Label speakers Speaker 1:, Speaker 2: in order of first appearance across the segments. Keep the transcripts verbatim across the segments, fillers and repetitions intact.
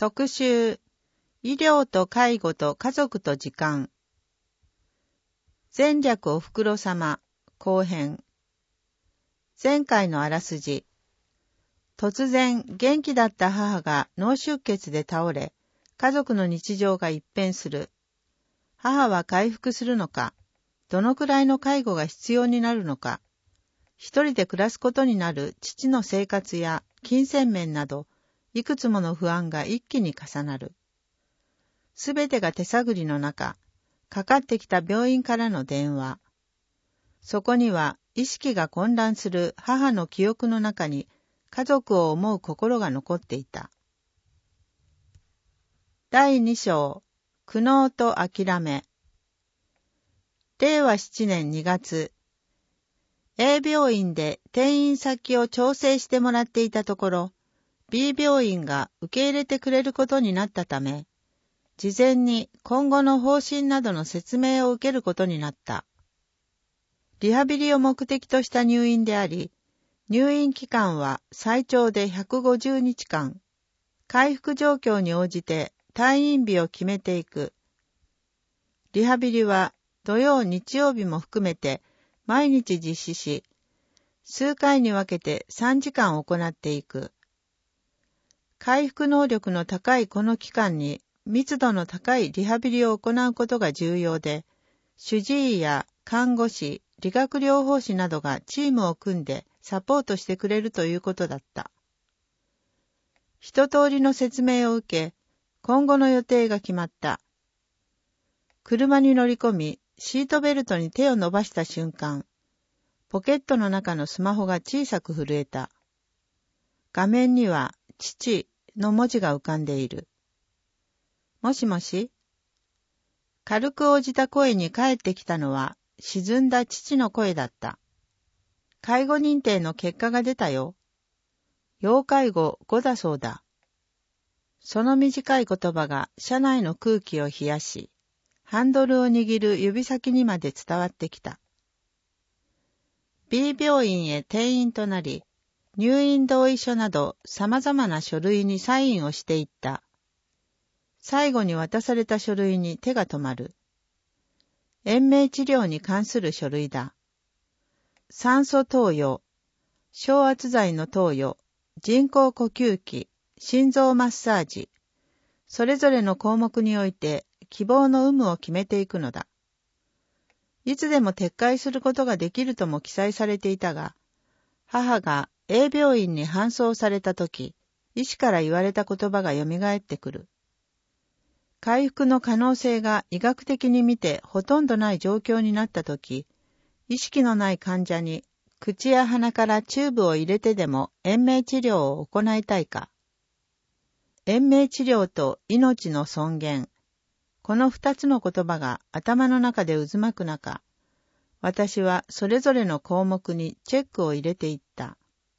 Speaker 1: 特集、医療と介護と家族と時間。前略おふくろ様、後編。前回のあらすじ。突然、元気だった母が脳出血で倒れ、家族の日常が一変する。母は回復するのか、どのくらいの介護が必要になるのか、一人で暮らすことになる父の生活や金銭面など、いくつもの不安が一気に重なる。すべてが手探りの中、かかってきた病院からの電話。そこには意識が混乱する母の記憶の中に家族を思う心が残っていた。だいに章、苦悩と諦め。れいわしちねんにがつ、A 病院で転院先を調整してもらっていたところ、B 病院が受け入れてくれることになったため、事前に今後の方針などの説明を受けることになった。リハビリを目的とした入院であり、入院期間は最長でひゃくごじゅうにちかん。回復状況に応じて退院日を決めていく。リハビリは土曜日曜日も含めて毎日実施し、数回に分けてさんじかん行っていく。回復能力の高いこの期間に密度の高いリハビリを行うことが重要で、主治医や看護師、理学療法士などがチームを組んでサポートしてくれるということだった。一通りの説明を受け、今後の予定が決まった。車に乗り込み、シートベルトに手を伸ばした瞬間、ポケットの中のスマホが小さく震えた。画面には、父の文字が浮かんでいる。もしもし？軽く応じた声に返ってきたのは、沈んだ父の声だった。介護認定の結果が出たよ。要介護ごだそうだ。その短い言葉が車内の空気を冷やし、ハンドルを握る指先にまで伝わってきた。B 病院へ転院となり、入院同意書など様々な書類にサインをしていった。最後に渡された書類に手が止まる。延命治療に関する書類だ。酸素投与、昇圧剤の投与、人工呼吸器、心臓マッサージ、それぞれの項目において希望の有無を決めていくのだ。いつでも撤回することができるとも記載されていたが、母が A 病院に搬送されたとき、医師から言われた言葉がよみがえってくる。回復の可能性が医学的に見てほとんどない状況になったとき、意識のない患者に口や鼻からチューブを入れてでも延命治療を行いたいか。延命治療と命の尊厳。この二つの言葉が頭の中で渦巻く中、私はそれぞれの項目にチェックを入れていった。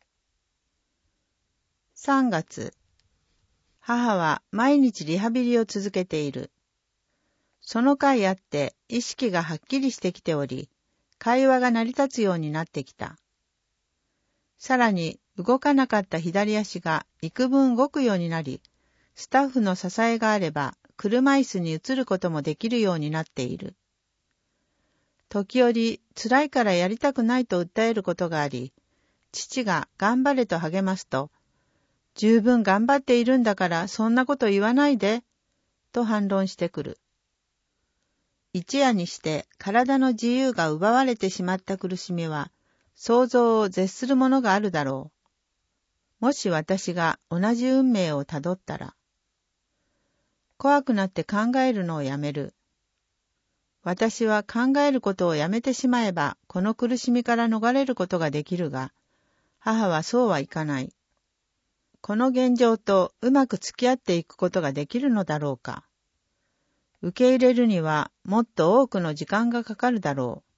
Speaker 1: さんがつ、母は毎日リハビリを続けている。その回あって意識がはっきりしてきており、会話が成り立つようになってきた。さらに動かなかった左足が幾分動くようになり、スタッフの支えがあれば車椅子に移ることもできるようになっている。時折辛いからやりたくないと訴えることがあり、父が頑張れと励ますと、十分頑張っているんだからそんなこと言わないで、と反論してくる。一夜にして体の自由が奪われてしまった苦しみは、想像を絶するものがあるだろう。もし私が同じ運命をたどったら、怖くなって考えるのをやめる。私は考えることをやめてしまえば、この苦しみから逃れることができるが、母はそうはいかない。この現状とうまく付き合っていくことができるのだろうか。受け入れるにはもっと多くの時間がかかるだろう。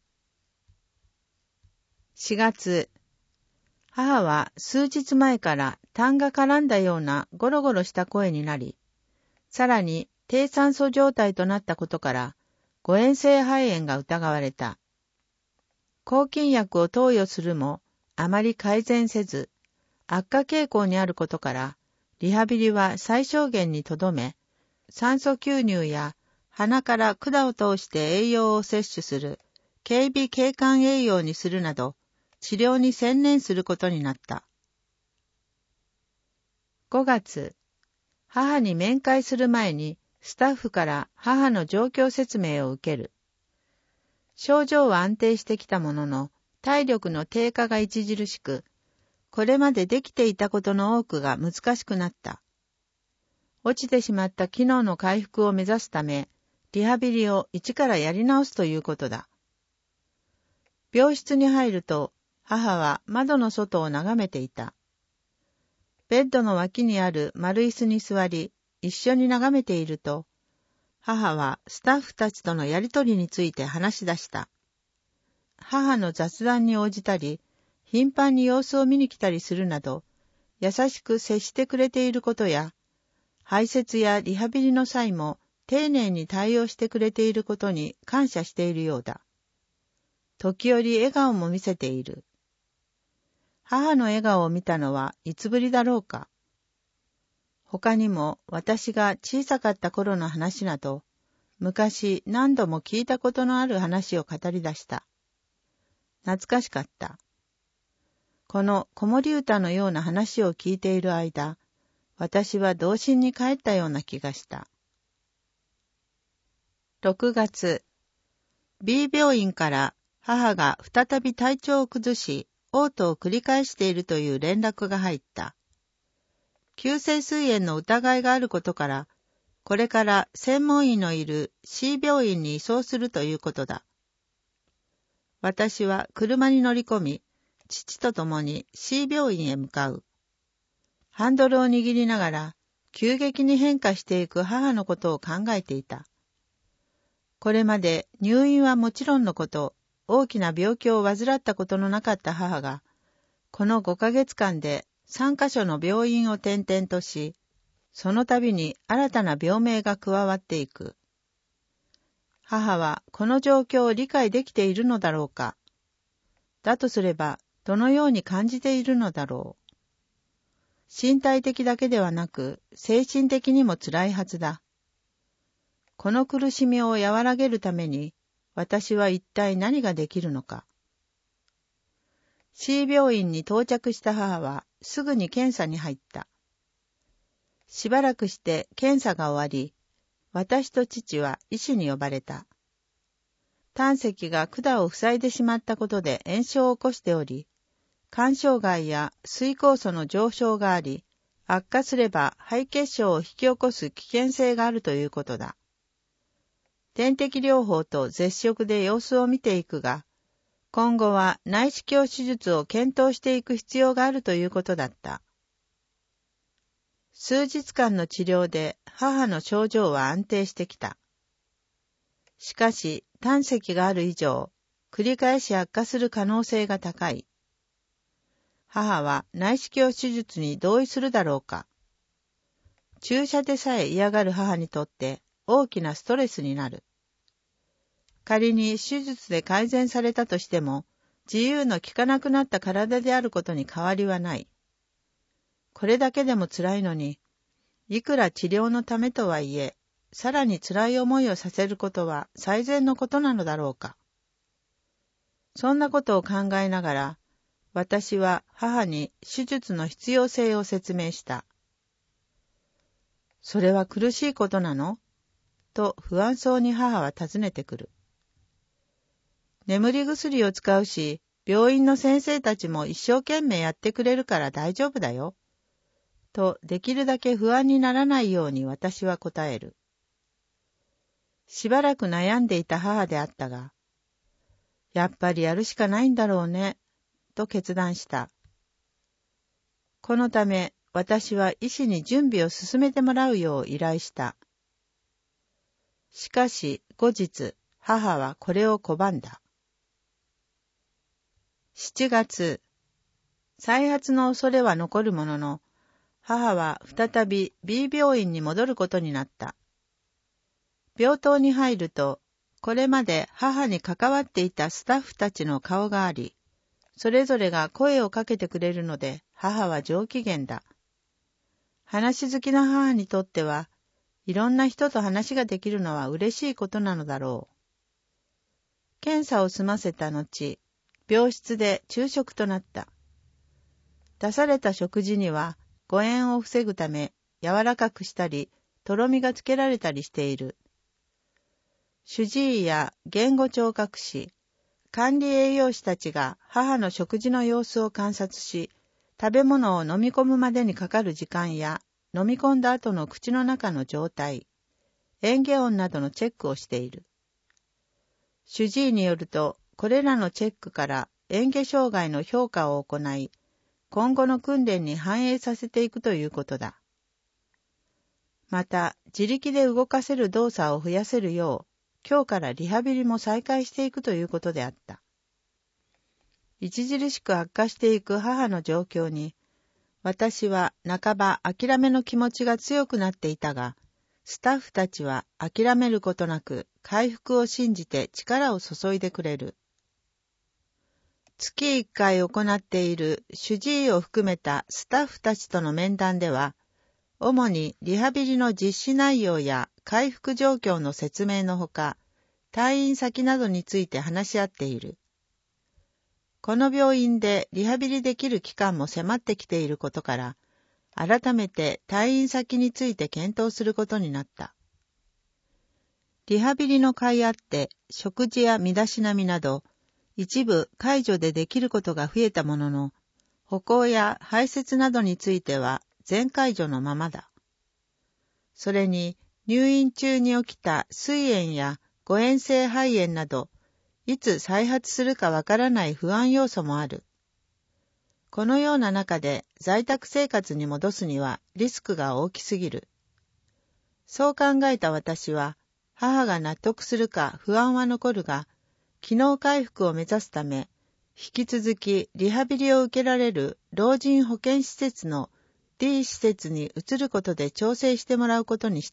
Speaker 1: しがつ、母は数日前から痰が絡んだようなゴロゴロした声になり、さらに低酸素状態となったことから、誤嚥性肺炎が疑われた。抗菌薬を投与するも、あまり改善せず、悪化傾向にあることから、 リハビリは最小限にとどめ、酸素吸入や鼻から管を通して栄養を摂取する経鼻経管栄養にするなど、治療に専念することになった。ごがつ、母に面会する前にスタッフから母の状況説明を受ける。症状は安定してきたものの、体力の低下が著しく、これまでできていたことの多くが難しくなった。落ちてしまった機能の回復を目指すため、リハビリを一からやり直すということだ。病室に入ると、母は窓の外を眺めていた。ベッドの脇にある丸椅子に座り、一緒に眺めていると、母はスタッフたちとのやりとりについて話し出した。母の雑談に応じたり、頻繁に様子を見に来たりするなど、優しく接してくれていることや、排泄やリハビリの際も丁寧に対応してくれていることに感謝しているようだ。時折笑顔も見せている。母の笑顔を見たのはいつぶりだろうか。他にも私が小さかった頃の話など、昔何度も聞いたことのある話を語り出した。懐かしかった。この子守歌のような話を聞いている間、私は童心に帰ったような気がした。ろくがつ、B 病院から母が再び体調を崩し、嘔吐を繰り返しているという連絡が入った。急性膵炎の疑いがあることから、これから専門医のいる C 病院に移送するということだ。私は車に乗り込み、父と共に C 病院へ向かう。ハンドルを握りながら、急激に変化していく母のことを考えていた。これまで入院はもちろんのこと、大きな病気を患ったことのなかった母が、このごかげつかんでさんかしょの病院を転々とし、その度に新たな病名が加わっていく。母はこの状況を理解できているのだろうか。だとすれば、どのように感じているのだろう。身体的だけではなく、精神的にもつらいはずだ。この苦しみを和らげるために、私は一体何ができるのか。C 病院に到着した母はすぐに検査に入った。しばらくして検査が終わり、私と父は医師に呼ばれた。胆石が管を塞いでしまったことで炎症を起こしており、肝障害や膵酵素の上昇があり、悪化すれば肺血症を引き起こす危険性があるということだ。点滴療法と絶食で様子を見ていくが、今後は内視鏡手術を検討していく必要があるということだった。数日間の治療で母の症状は安定してきた。しかし胆石がある以上、繰り返し悪化する可能性が高い。母は内視鏡手術に同意するだろうか。注射でさえ嫌がる母にとって大きなストレスになる。仮に手術で改善されたとしても、自由の利かなくなった体であることに変わりはない。これだけでも辛いのに、いくら治療のためとはいえ、さらに辛い思いをさせることは最善のことなのだろうか。そんなことを考えながら、私は母に手術の必要性を説明した。それは苦しいことなの？と不安そうに母は尋ねてくる。眠り薬を使うし、病院の先生たちも一生懸命やってくれるから大丈夫だよ。とできるだけ不安にならないように私は答える。しばらく悩んでいた母であったが、やっぱりやるしかないんだろうね、と決断した。このため私は医師に準備を進めてもらうよう依頼した。しかし後日、母はこれを拒んだ。しちがつ、再発の恐れは残るものの、母は再び B 病院に戻ることになった。病棟に入ると、これまで母に関わっていたスタッフたちの顔があり、それぞれが声をかけてくれるので、母は上機嫌だ。 話好きな母にとっては、いろんな人と話ができるのは嬉しいことなのだろう。検査を済ませた後、病室で昼食となった。出された食事には、誤嚥を防ぐため、柔らかくしたり、とろみがつけられたりしている。主治医や言語聴覚士、管理栄養士たちが母の食事の様子を観察し、食べ物を飲み込むまでにかかる時間や、飲み込んだ後の口の中の状態、嚥下音などのチェックをしている。主治医によると、これらのチェックから嚥下障害の評価を行い、今後の訓練に反映させていくということだ。また、自力で動かせる動作を増やせるよう、今日からリハビリも再開していくということであった。著しく悪化していく母の状況に、私は半ば諦めの気持ちが強くなっていたが、スタッフたちは諦めることなく回復を信じて力を注いでくれる。月いっかい行っている主治医を含めたスタッフたちとの面談では、主にリハビリの実施内容や回復状況の説明のほか、退院先などについて話し合っている。この病院でリハビリできる期間も迫ってきていることから、改めて退院先について検討することになった。リハビリの甲斐あって、食事や身だしなみなど、一部介助でできることが増えたものの、歩行や排泄などについては全介助のままだ。それに入院中に起きた膵炎や誤嚥性肺炎など、いつ再発するかわからない不安要素もある。このような中で在宅生活に戻すにはリスクが大きすぎる。そう考えた私は、母が納得するか不安は残るが、機能回復を目指すため、引き続きリハビリを受けられる老人保健施設の D 施設に移ることで調整してもらうことにした。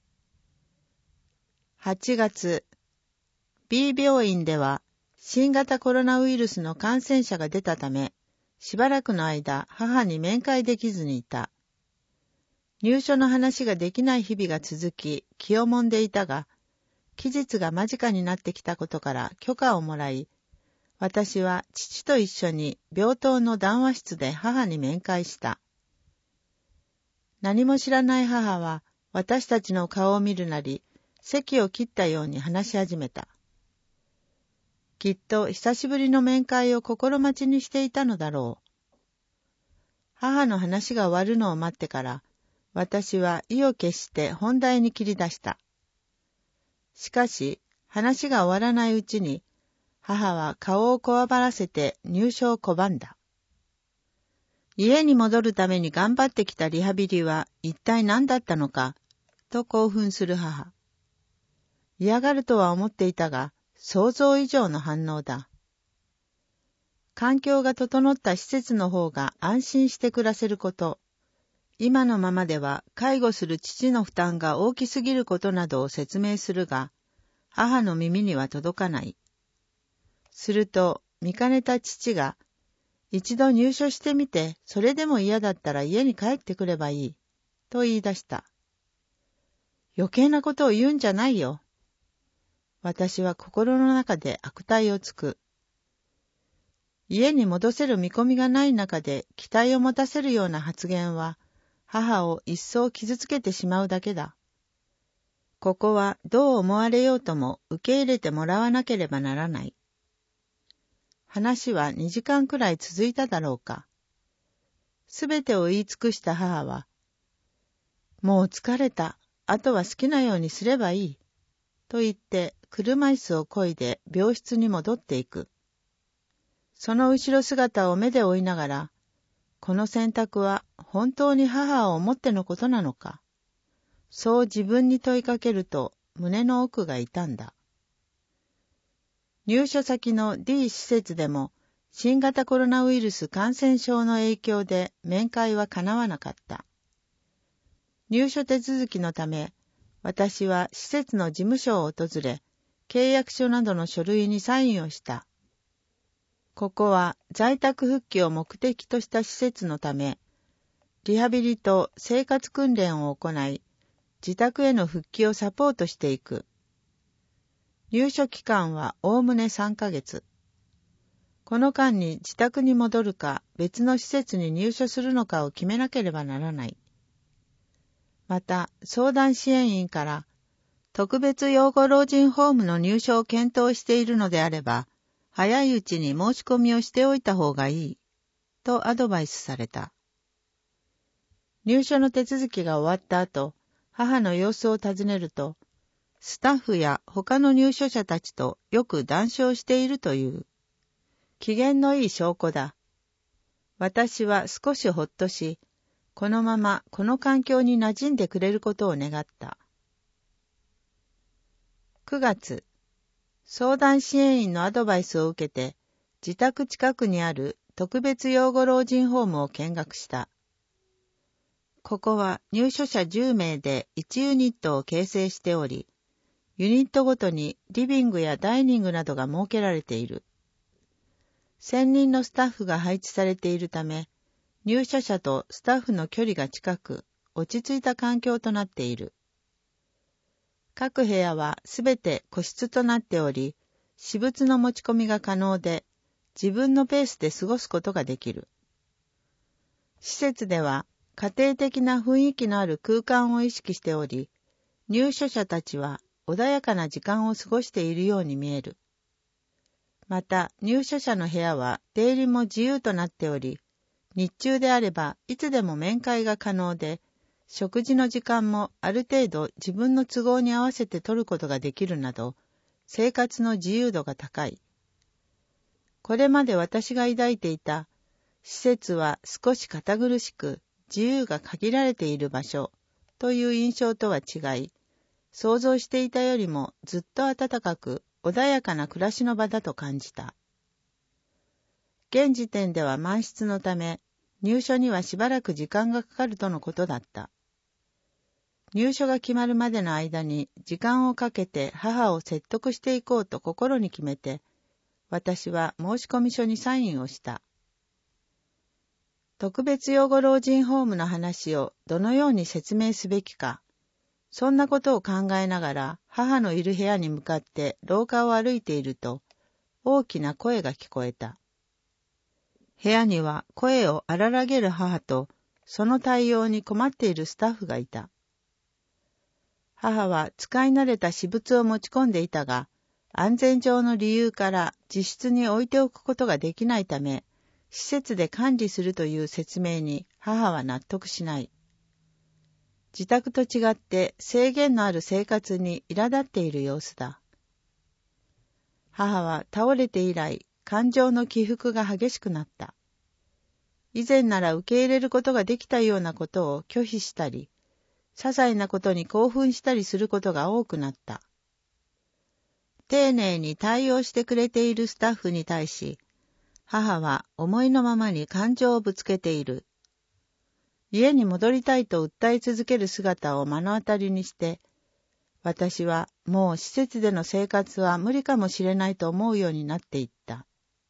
Speaker 1: はちがつ、B 病院では新型コロナウイルスの感染者が出たため、しばらくの間母に面会できずにいた。入所の話ができない日々が続き、気をもんでいたが、期日が間近になってきたことから許可をもらい、私は父と一緒に病棟の談話室で母に面会した。何も知らない母は私たちの顔を見るなり、席を切ったように話し始めた。きっと久しぶりの面会を心待ちにしていたのだろう。母の話が終わるのを待ってから、私は意を決して本題に切り出した。しかし、話が終わらないうちに、母は顔をこわばらせて入所を拒んだ。家に戻るために頑張ってきたリハビリは一体何だったのか、と興奮する母。嫌がるとは思っていたが、想像以上の反応だ。環境が整った施設の方が安心して暮らせること、今のままでは介護する父の負担が大きすぎることなどを説明するが、母の耳には届かない。すると、見かねた父が、一度入所してみて、それでも嫌だったら家に帰ってくればいい、と言い出した。余計なことを言うんじゃないよ。私は心の中で悪態をつく。家に戻せる見込みがない中で期待を持たせるような発言は、母を一層傷つけてしまうだけだ。ここはどう思われようとも受け入れてもらわなければならない。話はにじかんくらい続いただろうか。すべてを言い尽くした母は、もう疲れた。あとは好きなようにすればいい。と言って車椅子を漕いで病室に戻っていく。その後ろ姿を目で追いながら、この選択は本当に母を思ってのことなのか。そう自分に問いかけると胸の奥が痛んだ。入所先の D 施設でも新型コロナウイルス感染症の影響で面会はかなわなかった。入所手続きのため、私は施設の事務所を訪れ、契約書などの書類にサインをした。ここは在宅復帰を目的とした施設のため、 リハビリと生活訓練を行い、自宅への復帰をサポートしていく。入所期間はおおむねさんかげつ。この間に自宅に戻るか別の施設に入所するのかを決めなければならない。また、相談支援員から特別養護老人ホームの入所を検討しているのであれば、早いうちに申し込みをしておいた方がいい、とアドバイスされた。入所の手続きが終わった後、母の様子を尋ねると、スタッフや他の入所者たちとよく談笑しているという。機嫌のいい証拠だ。私は少しほっとし、このままこの環境に馴染んでくれることを願った。くがつ、相談支援員のアドバイスを受けて、自宅近くにある特別養護老人ホームを見学した。ここは入所者じゅうめいでいちユニットを形成しており、ユニットごとにリビングやダイニングなどが設けられている。専任のスタッフが配置されているため、入所者とスタッフの距離が近く、落ち着いた環境となっている。各部屋はすべて個室となっており、私物の持ち込みが可能で、自分のペースで過ごすことができる。施設では家庭的な雰囲気のある空間を意識しており、入所者たちは穏やかな時間を過ごしているように見える。また、入所者の部屋は出入りも自由となっており、日中であればいつでも面会が可能で、食事の時間もある程度自分の都合に合わせて取ることができるなど、生活の自由度が高い。これまで私が抱いていた、施設は少し堅苦しく自由が限られている場所という印象とは違い、想像していたよりもずっと暖かく穏やかな暮らしの場だと感じた。現時点では満室のため、入所にはしばらく時間がかかるとのことだった。入所が決まるまでの間に時間をかけて母を説得していこうと心に決めて、私は申込書にサインをした。特別養護老人ホームの話をどのように説明すべきか、そんなことを考えながら母のいる部屋に向かって廊下を歩いていると、大きな声が聞こえた。部屋には声を荒らげる母と、その対応に困っているスタッフがいた。母は使い慣れた私物を持ち込んでいたが、安全上の理由から自室に置いておくことができないため、施設で管理するという説明に母は納得しない。自宅と違って制限のある生活に苛立っている様子だ。母は倒れて以来、感情の起伏が激しくなった。以前なら受け入れることができたようなことを拒否したり、些細なことに興奮したりすることが多くなった。丁寧に対応してくれているスタッフに対し、母は思いのままに感情をぶつけている。家に戻りたいと訴え続ける姿を目の当たりにして、私はもう施設での生活は無理かもしれないと思うようになっていった。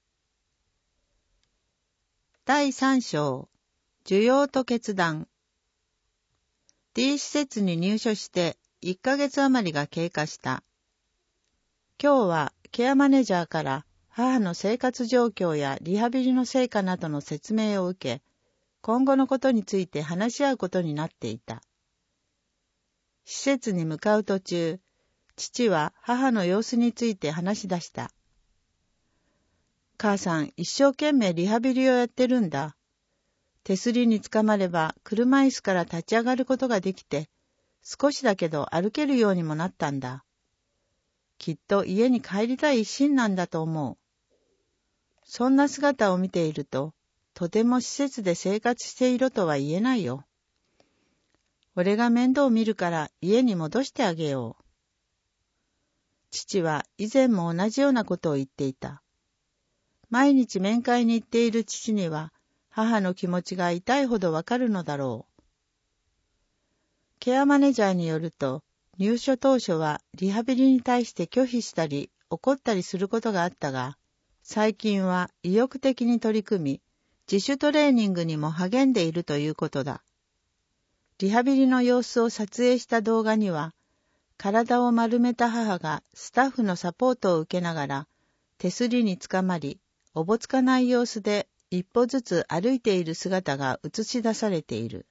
Speaker 1: だいさん章、受容と決断。D 施設に入所していっかげつ余りが経過した。今日はケアマネージャーから母の生活状況やリハビリの成果などの説明を受け、今後のことについて話し合うことになっていた。施設に向かう途中、父は母の様子について話し出した。母さん、一生懸命リハビリをやってるんだ。手すりにつかまれば車椅子から立ち上がることができて、少しだけど歩けるようにもなったんだ。きっと家に帰りたい一心なんだと思う。そんな姿を見ていると、とても施設で生活しているとは言えないよ。俺が面倒を見るから家に戻してあげよう。父は以前も同じようなことを言っていた。毎日面会に行っている父には、母の気持ちが痛いほどわかるのだろう。ケアマネージャーによると、入所当初はリハビリに対して拒否したり怒ったりすることがあったが、最近は意欲的に取り組み、 自主トレーニングにも励んでいるということだ。リハビリの様子を撮影した動画には、体を丸めた母がスタッフのサポートを受けながら、手すりにつかまり、おぼつかない様子で一歩ずつ歩いている姿が映し出されている。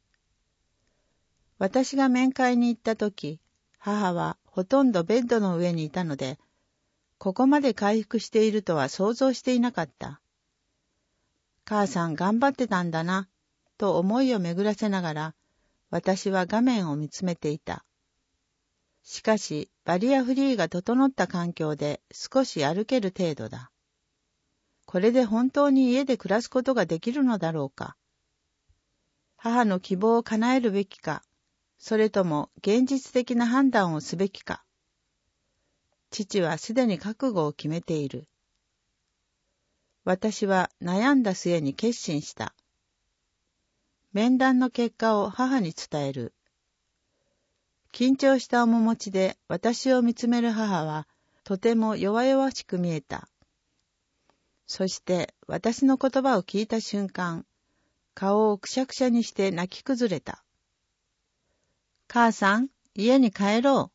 Speaker 1: 私が面会に行ったとき、母はほとんどベッドの上にいたので、ここまで回復しているとは想像していなかった。母さん頑張ってたんだな、と思いを巡らせながら、私は画面を見つめていた。しかし、バリアフリーが整った環境で少し歩ける程度だ。これで本当に家で暮らすことができるのだろうか。母の希望を叶えるべきか、それとも現実的な判断をすべきか。父はすでに覚悟を決めている。私は悩んだ末に決心した。面談の結果を母に伝える。緊張した面持ちで私を見つめる母はとても弱々しく見えた。そして私の言葉を聞いた瞬間、顔をくしゃくしゃにして泣き崩れた。母さん、家に帰ろう。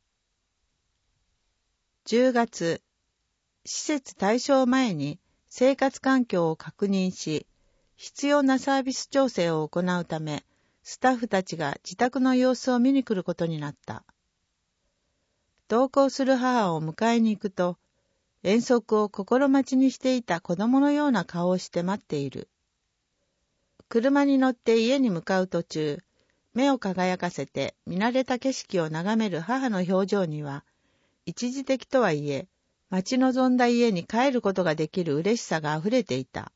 Speaker 1: じゅうがつ、施設退所前に生活環境を確認し、必要なサービス調整を行うため、スタッフたちが自宅の様子を見に来ることになった。同行する母を迎えに行くと、遠足を心待ちにしていた子供のような顔をして待っている。車に乗って家に向かう途中、目を輝かせて見慣れた景色を眺める母の表情には、一時的とはいえ、待ち望んだ家に帰ることができる嬉しさがあふれていた。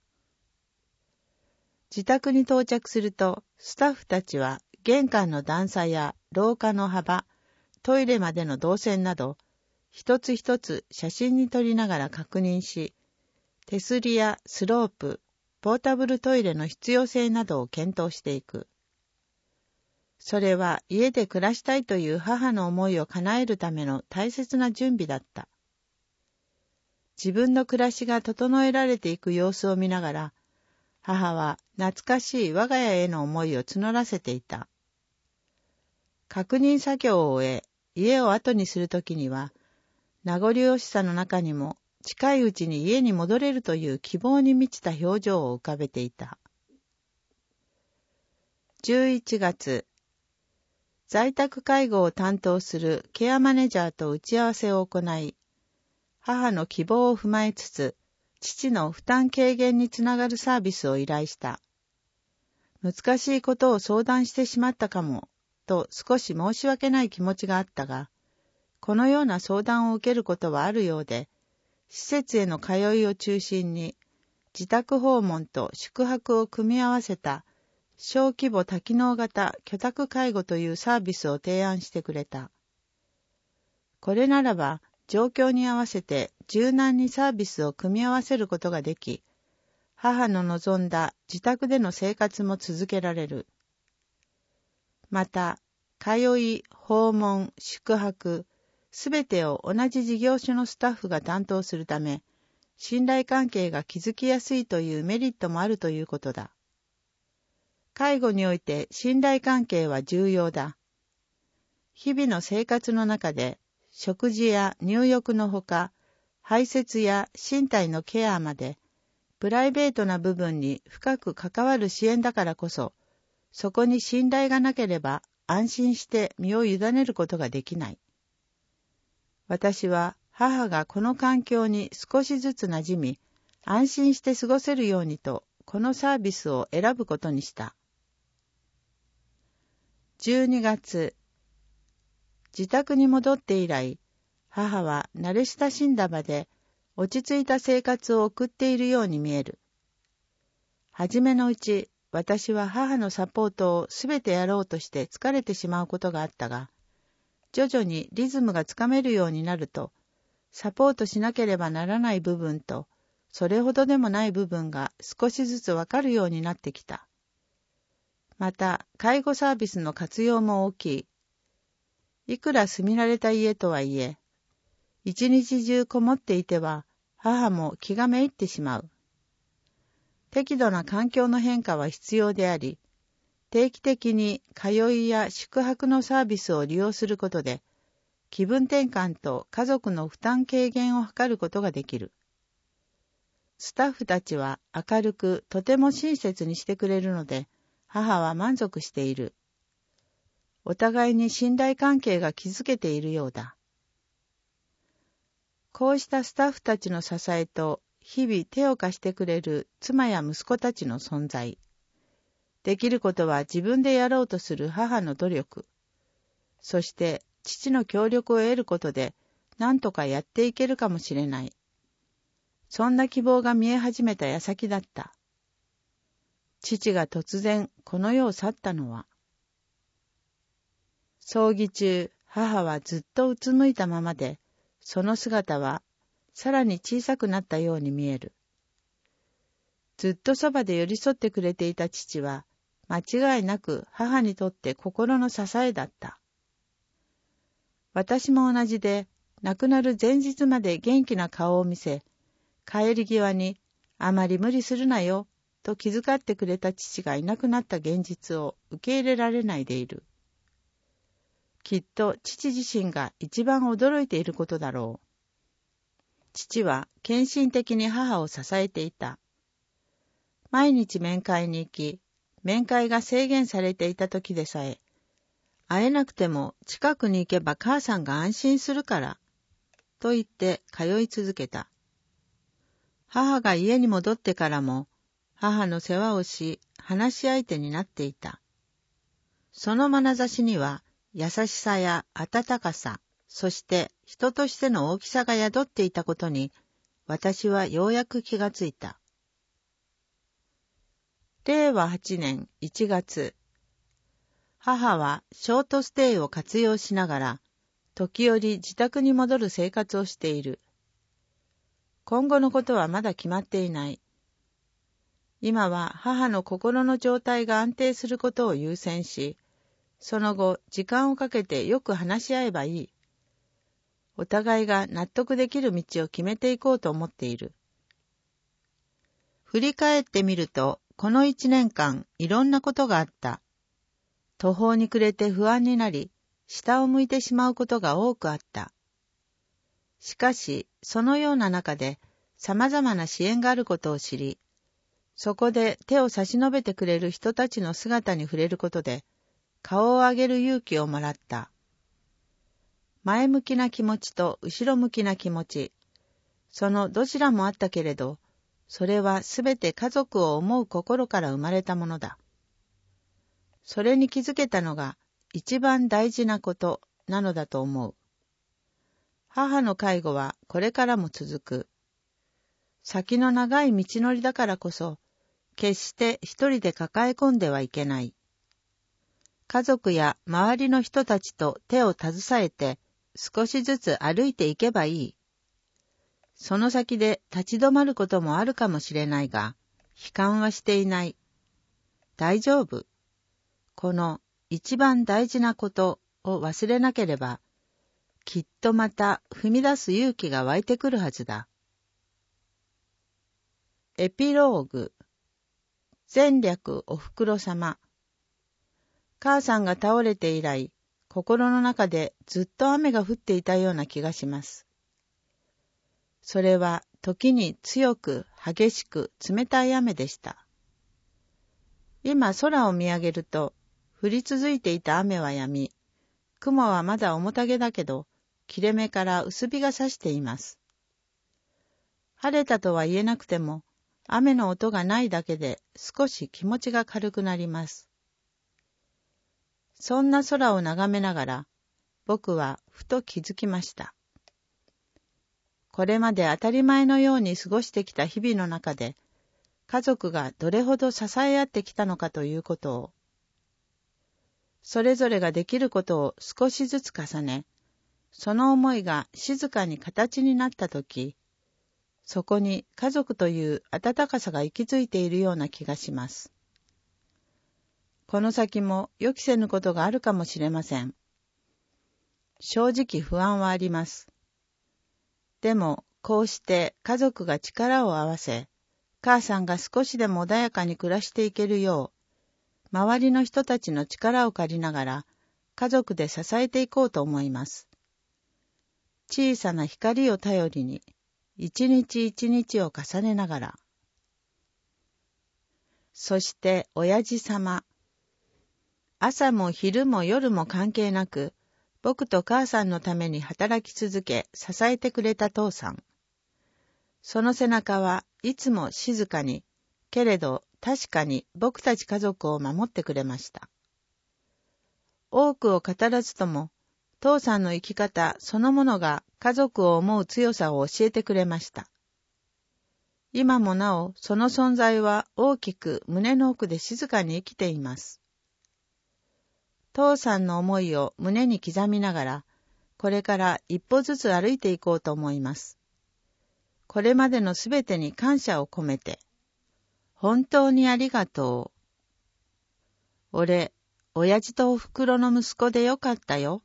Speaker 1: 自宅に到着すると、スタッフたちは玄関の段差や廊下の幅、トイレまでの動線など、一つ一つ写真に撮りながら確認し、手すりやスロープ、ポータブルトイレの必要性などを検討していく。それは家で暮らしたいという母の思いを叶えるための大切な準備だった。自分の暮らしが整えられていく様子を見ながら、母は懐かしい我が家への思いを募らせていた。確認作業を終え、家を後にするときには、名残惜しさの中にも近いうちに家に戻れるという希望に満ちた表情を浮かべていた。じゅういちがつ、在宅介護を担当するケアマネージャーと打ち合わせを行い、母の希望を踏まえつつ、父の負担軽減につながるサービスを依頼した。難しいことを相談してしまったかも、と少し申し訳ない気持ちがあったが、このような相談を受けることはあるようで、施設への通いを中心に、自宅訪問と宿泊を組み合わせた小規模多機能型居宅介護というサービスを提案してくれた。これならば、状況に合わせて柔軟にサービスを組み合わせることができ、母の望んだ自宅での生活も続けられる。また、通い、訪問、宿泊、すべてを同じ事業所のスタッフが担当するため、信頼関係が築きやすいというメリットもあるということだ。介護において信頼関係は重要だ。日々の生活の中で、食事や入浴のほか、排泄や身体のケアまで、プライベートな部分に深く関わる支援だからこそ、そこに信頼がなければ安心して身を委ねることができない。私は母がこの環境に少しずつ馴染み、安心して過ごせるようにと、このサービスを選ぶことにした。じゅうにがつ、自宅に戻って以来、母は慣れ親しんだ場で落ち着いた生活を送っているように見える。はじめのうち、私は母のサポートをすべてやろうとして疲れてしまうことがあったが、徐々にリズムがつかめるようになると、サポートしなければならない部分と、それほどでもない部分が少しずつわかるようになってきた。また、介護サービスの活用も大きい。いくら住み慣れた家とはいえ、一日中こもっていては、母も気がめいってしまう。 適度な環境の変化は必要であり、定期的に通いや宿泊のサービスを利用することで、気分転換と家族の負担軽減を図ることができる。スタッフたちは明るくとても親切にしてくれるので、母は満足している。お互いに信頼関係が築けているようだ。こうしたスタッフたちの支えと、日々手を貸してくれる妻や息子たちの存在。できることは自分でやろうとする母の努力。そして父の協力を得ることで何とかやっていけるかもしれない。そんな希望が見え始めた矢先だった。父が突然この世を去ったのは。葬儀中、母はずっとうつむいたままで、その姿はさらに小さくなったように見える。ずっとそばで寄り添ってくれていた父は、間違いなく母にとって心の支えだった。私も同じで、亡くなる前日まで元気な顔を見せ、帰り際に、あまり無理するなよ、と気遣ってくれた父がいなくなった現実を受け入れられないでいる。きっと父自身が一番驚いていることだろう。父は献身的に母を支えていた。毎日面会に行き、面会が制限されていた時でさえ、会えなくても近くに行けば母さんが安心するから、と言って通い続けた。母が家に戻ってからも、母の世話をし、話し相手になっていた。その眼差しには、優しさや温かさ、そして人としての大きさが宿っていたことに、私はようやく気がついた。れいわはちねんいちがつ、母はショートステイを活用しながら、時折自宅に戻る生活をしている。今後のことはまだ決まっていない。今は母の心の状態が安定することを優先し、その後、時間をかけてよく話し合えばいい。お互いが納得できる道を決めていこうと思っている。振り返ってみると、この一年間、いろんなことがあった。途方に暮れて不安になり、下を向いてしまうことが多くあった。しかし、そのような中で、様々な支援があることを知り、そこで手を差し伸べてくれる人たちの姿に触れることで、顔を上げる勇気をもらった。前向きな気持ちと後ろ向きな気持ち、そのどちらもあったけれど、それはすべて家族を思う心から生まれたものだ。それに気づけたのが一番大事なことなのだと思う。母の介護はこれからも続く。先の長い道のりだからこそ、決して一人で抱え込んではいけない。家族や周りの人たちと手を携えて少しずつ歩いていけばいい。その先で立ち止まることもあるかもしれないが、悲観はしていない。大丈夫。この一番大事なことを忘れなければ、きっとまた踏み出す勇気が湧いてくるはずだ。エピローグ。前略おふくろ様。母さんが倒れて以来、心の中でずっと雨が降っていたような気がします。それは時に強く激しく冷たい雨でした。今空を見上げると、降り続いていた雨は止み、雲はまだ重たげだけど、切れ目から薄日が差しています。晴れたとは言えなくても、雨の音がないだけで少し気持ちが軽くなります。そんな空を眺めながら、僕はふと気づきました。これまで当たり前のように過ごしてきた日々の中で、家族がどれほど支え合ってきたのかということを、それぞれができることを少しずつ重ね、その思いが静かに形になったとき、そこに家族という温かさが息づいているような気がします。この先も予期せぬことがあるかもしれません。正直不安はあります。でも、こうして家族が力を合わせ、 母さんが少しでも穏やかに暮らしていけるよう、周りの人たちの力を借りながら、家族で支えていこうと思います。小さな光を頼りに、一日一日を重ねながら。そして、親父様。朝も昼も夜も関係なく、僕と母さんのために働き続け、支えてくれた父さん。その背中はいつも静かに、けれど確かに僕たち家族を守ってくれました。多くを語らずとも、父さんの生き方そのものが家族を思う強さを教えてくれました。今もなおその存在は大きく胸の奥で静かに生きています。父さんの思いを胸に刻みながら、これから一歩ずつ歩いていこうと思います。これまでのすべてに感謝を込めて、本当にありがとう。俺、親父とおふくろの息子でよかったよ。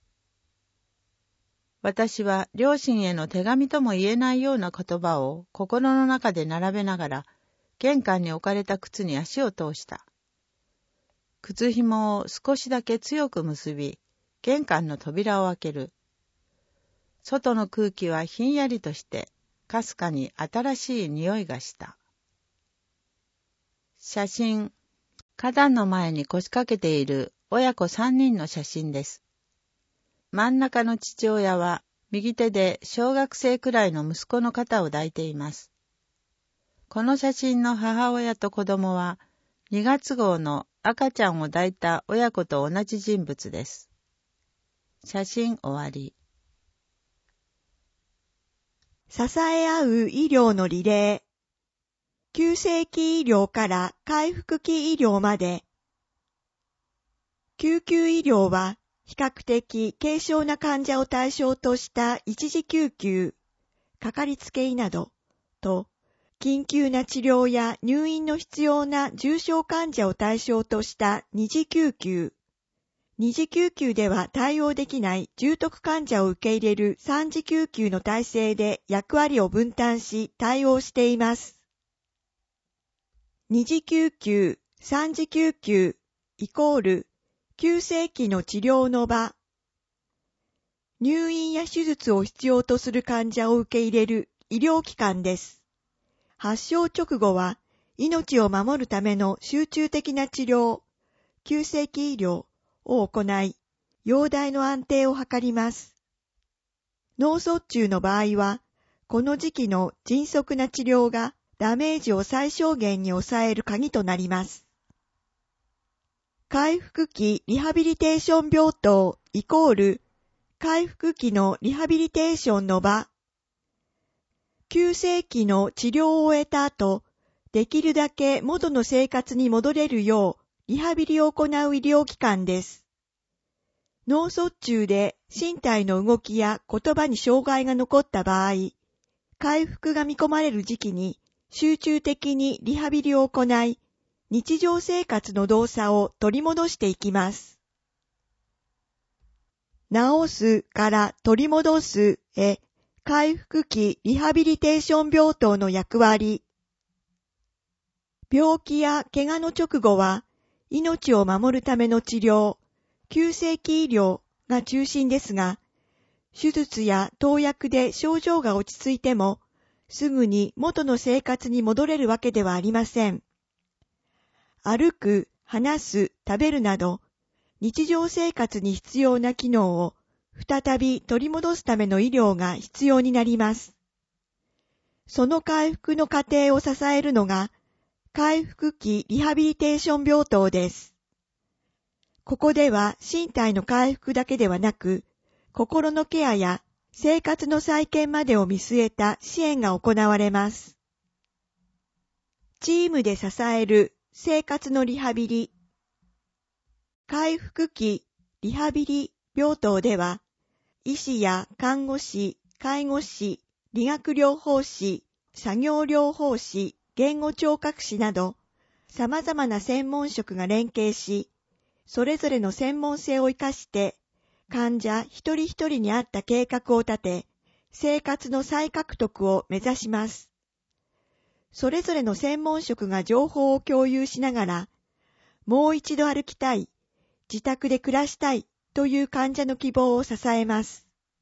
Speaker 1: 私は両親への手紙とも言えないような言葉を心の中で並べながら、玄関に置かれた靴に足を通した。靴紐を少しだけ強く結び、玄関の扉を開ける。外の空気はひんやりとして、かすかに新しい匂いがした。写真。花壇の前に腰掛けている親子三人の写真です。真ん中の父親は右手で小学生くらいの息子の肩を抱いています。この写真の母親と子供はにがつ号の赤ちゃんを抱いた親子と同じ人物です。写真終わり。
Speaker 2: 支え合う医療のリレー。急性期医療から回復期医療まで。救急医療は比較的軽症な患者を対象とした一時救急、かかりつけ医などと、緊急な治療や入院の必要な重症患者を対象とした二次救急。二次救急では対応できない重篤患者を受け入れる三次救急の体制で役割を分担し対応しています。二次救急、三次救急イコール急性期の治療の場。入院や手術を必要とする患者を受け入れる医療機関です。発症直後は命を守るための集中的な治療、急性期医療を行い、容体の安定を図ります。脳卒中の場合は、この時期の迅速な治療がダメージを最小限に抑える鍵となります。回復期リハビリテーション病棟イコール回復期のリハビリテーションの場。急性期の治療を終えた後、できるだけ元の生活に戻れるようリハビリを行う医療機関です。脳卒中で身体の動きや言葉に障害が残った場合、回復が見込まれる時期に集中的にリハビリを行い、日常生活の動作を取り戻していきます。治すから取り戻すへ、回復期リハビリテーション病棟の役割。病気や怪我の直後は、命を守るための治療、急性期医療が中心ですが、手術や投薬で症状が落ち着いても、すぐに元の生活に戻れるわけではありません。歩く、話す、食べるなど、日常生活に必要な機能を再び取り戻すための医療が必要になります。その回復の過程を支えるのが、回復期リハビリテーション病棟です。ここでは身体の回復だけではなく、心のケアや生活の再建までを見据えた支援が行われます。チームで支える生活のリハビリ。回復期リハビリ病棟では、医師や看護師、介護士、理学療法士、作業療法士、言語聴覚士など、様々な専門職が連携し、それぞれの専門性を生かして、患者一人一人に合った計画を立て、生活の再獲得を目指します。 それぞれの専門職が情報を共有しながら、もう一度歩きたい、自宅で暮らしたいという患者の希望を支えます。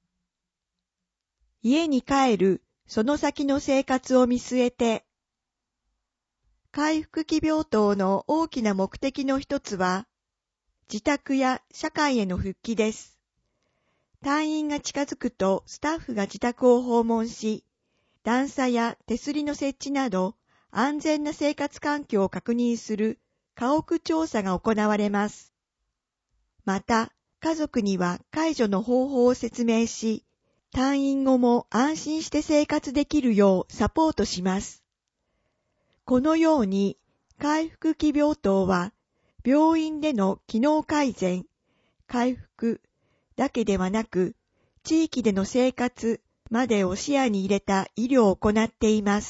Speaker 2: 家に帰る、その先の生活を見据えて、回復期病棟の大きな目的の一つは、自宅や社会への復帰です。退院が近づくとスタッフが自宅を訪問し、段差や手すりの設置など安全な生活環境を確認する家屋調査が行われます。また、家族には介助の方法を説明し、退院後も安心して生活できるようサポートします。このように、回復期病棟は、病院での機能改善、回復だけではなく、地域での生活までを視野に入れた医療を行っています。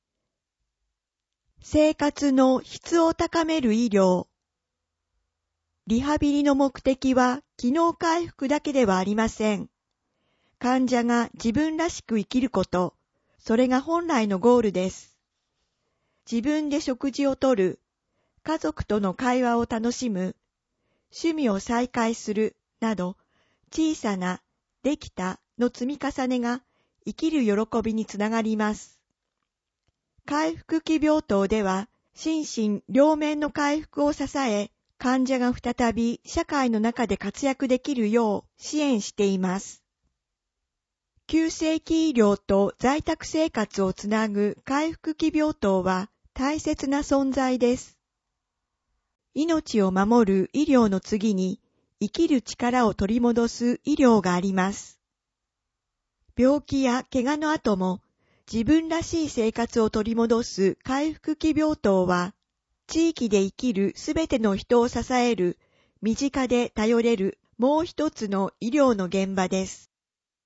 Speaker 2: 生活の質を高める医療。リハビリの目的は機能回復だけではありません。患者が自分らしく生きること、それが本来のゴールです。自分で食事をとる、家族との会話を楽しむ、趣味を再開するなど、小さなできたの積み重ねが生きる喜びにつながります。回復期病棟では、心身両面の回復を支え、患者が再び社会の中で活躍できるよう支援しています。急性期医療と在宅生活をつなぐ回復期病棟は大切な存在です。命を守る医療の次に生きる力を取り戻す医療があります。病気や怪我の後も自分らしい生活を取り戻す回復期病棟は地域で生きるすべての人を支える身近で頼れるもう一つの医療の現場です。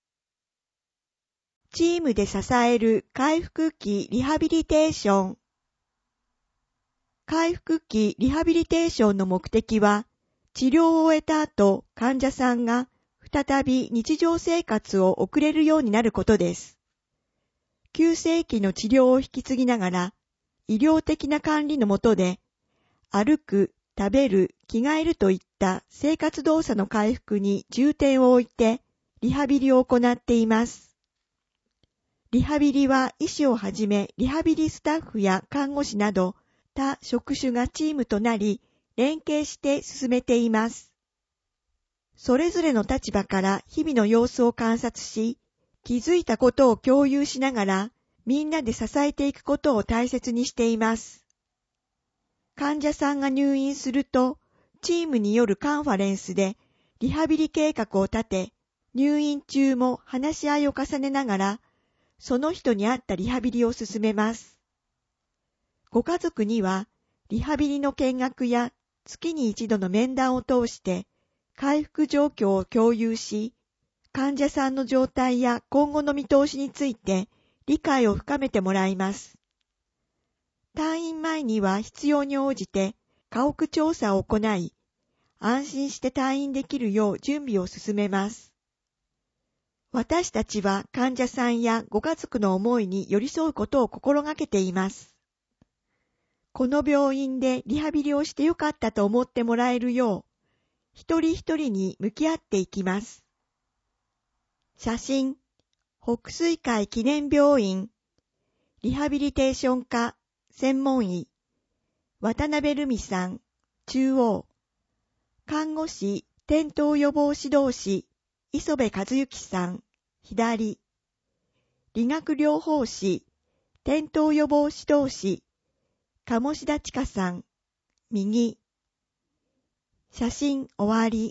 Speaker 2: チームで支える回復期リハビリテーション。回復期リハビリテーションの目的は、治療を終えた後、患者さんが再び日常生活を送れるようになることです。急性期の治療を引き継ぎながら、医療的な管理の下で、歩く、食べる、着替えるといった生活動作の回復に重点を置いて、リハビリを行っています。リハビリは医師をはじめリハビリスタッフや看護師など他職種がチームとなり連携して進めています。それぞれの立場から日々の様子を観察し、気づいたことを共有しながらみんなで支えていくことを大切にしています。患者さんが入院するとチームによるカンファレンスでリハビリ計画を立て、入院中も話し合いを重ねながらその人に合ったリハビリを進めます。ご家族には、リハビリの見学や月に一度の面談を通して、回復状況を共有し、患者さんの状態や今後の見通しについて理解を深めてもらいます。退院前には必要に応じて家屋調査を行い、安心して退院できるよう準備を進めます。私たちは患者さんやご家族の思いに寄り添うことを心がけています。この病院でリハビリをしてよかったと思ってもらえるよう、一人一人に向き合っていきます。写真、北水会記念病院、リハビリテーション科専門医、渡辺留美さん、中央、看護師、転倒予防指導士、磯部和幸さん、左。理学療法士、転倒予防指導士、鴨志田千佳さん、右。写真終わり。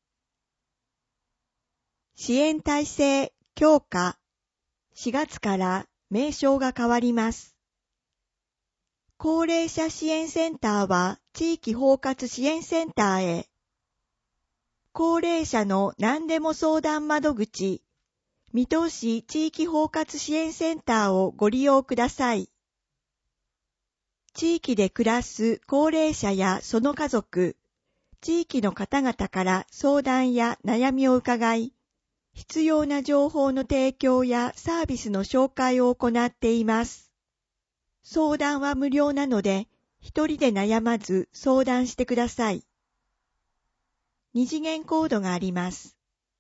Speaker 2: 支援体制強化。しがつから名称が変わります。高齢者支援センターは地域包括支援センターへ。高齢者の何でも相談窓口、水戸市地域包括支援センターをご利用ください。地域で暮らす高齢者やその家族、地域の方々から相談や悩みを伺い、必要な情報の提供やサービスの紹介を行っています。 相談は無料なので、一人で悩まず相談してください。二次元コードがあります。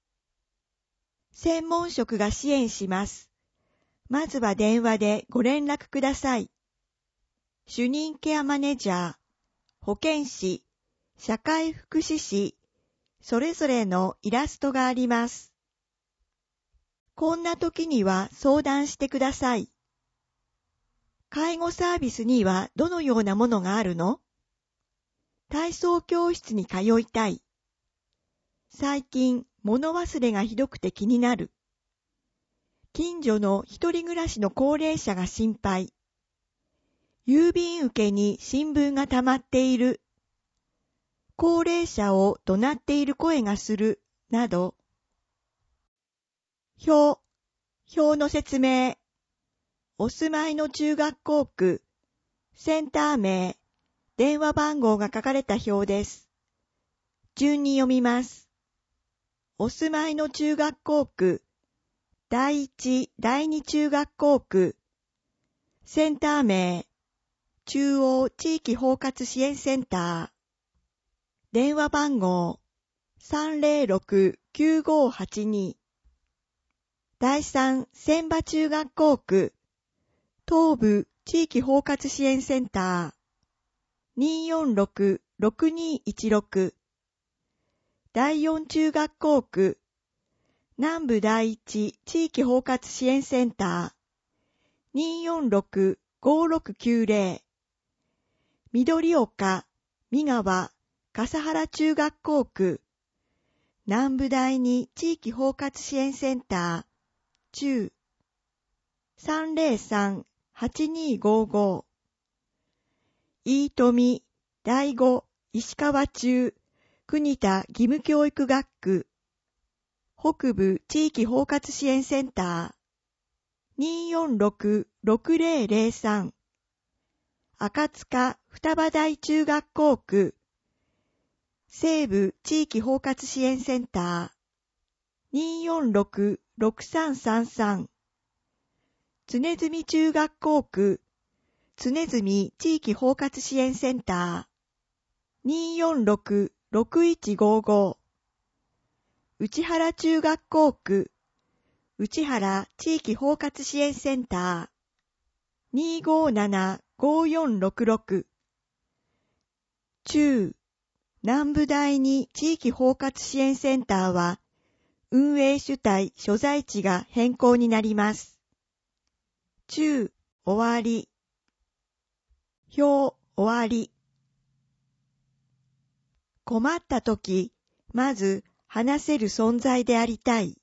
Speaker 2: 専門職が支援します。まずは電話でご連絡ください。主任ケアマネージャー、保健師、社会福祉士、それぞれのイラストがあります。こんな時には相談してください。介護サービスにはどのようなものがあるの？体操教室に通いたい。最近物忘れがひどくて気になる。近所の一人暮らしの高齢者が心配。郵便受けに新聞が溜まっている。高齢者を怒鳴っている声がする。など。表、表の説明。お住まいの中学校区、センター名、電話番号が書かれた表です。順に読みます。お住まいの中学校区、第一、第二中学校区、センター名、中央地域包括支援センター、電話番号、さんぜろろく きゅうごはちに、第三、千葉中学校区、東部地域包括支援センター、によんろく ろくにいちろく、第四中学校区、南部第一地域包括支援センター、によんろく ごろくきゅうぜろ、緑岡、三川、笠原中学校区、南部第二地域包括支援センター、中、さんぜろさん はちにごご、飯富、第五、石川中、国田義務教育学区、北部地域包括支援センター、によんろく ろくぜろぜろさん、赤塚双葉台中学校区、西部地域包括支援センター、によんろく ろくさんさんさん、常住中学校区、常住地域包括支援センター、によんろく ろくいちごご、内原中学校区、内原地域包括支援センター、にごなな ごよんろくろく、中、南部第二地域包括支援センターは、運営主体所在地が変更になります。中、終わり。表、終わり。困ったとき、まず話せる存在でありたい。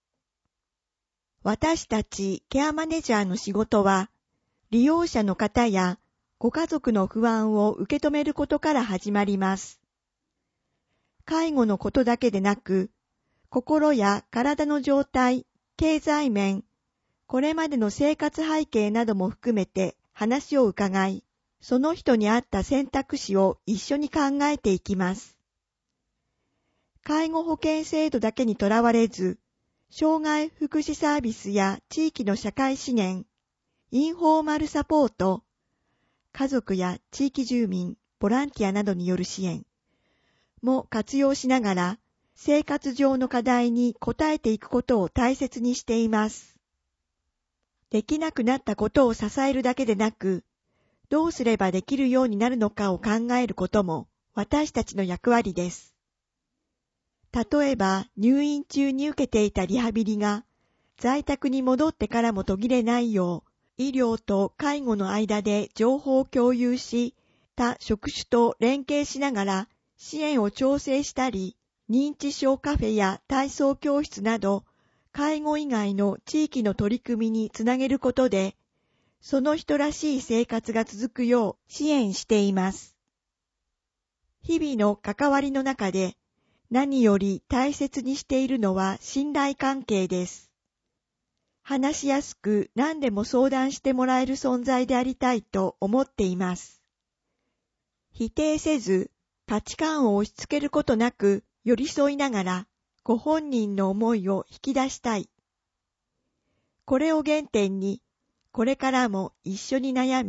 Speaker 2: 私たちケアマネジャーの仕事は、利用者の方やご家族の不安を受け止めることから始まります。介護のことだけでなく、心や体の状態、経済面、これまでの生活背景なども含めて話を伺い、その人に合った選択肢を一緒に考えていきます。介護保険制度だけにとらわれず、障害福祉サービスや地域の社会資源、インフォーマルサポート、家族や地域住民、ボランティアなどによる支援も活用しながら、生活上の課題に応えていくことを大切にしています。できなくなったことを支えるだけでなく、どうすればできるようになるのかを考えることも私たちの役割です。例えば入院中に受けていたリハビリが在宅に戻ってからも途切れないよう医療と介護の間で情報を共有し、他職種と連携しながら支援を調整したり、認知症カフェや体操教室など介護以外の地域の取り組みにつなげることで、その人らしい生活が続くよう支援しています。日々の関わりの中で何より大切にしているのは信頼関係です。話しやすく何でも相談してもらえる存在でありたいと思っています。否定せず、価値観を押し付けることなく寄り添いながらご本人の思いを引き出したい。これを原点に、これからも一緒に悩み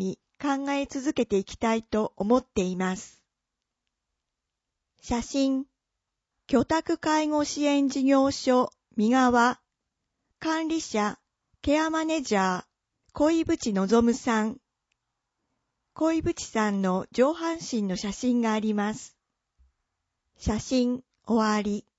Speaker 2: 考え続けていきたいと思っています。写真、居宅介護支援事業所三川、管理者、ケアマネジャー、恋淵のぞむさん。恋淵さんの上半身の写真があります。写真終わり。